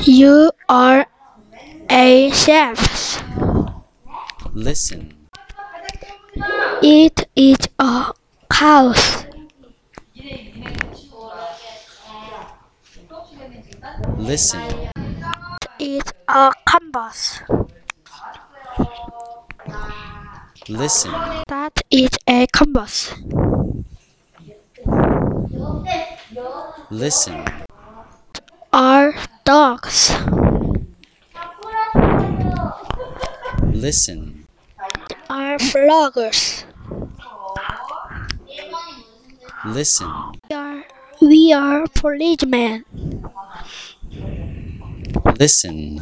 You are a chef. Listen. It is a house. Listen. It's a canvas. Listen. That is a canvas. Listen. Are dogs. Listen. Are frogs. Listen. We are policemen. Listen.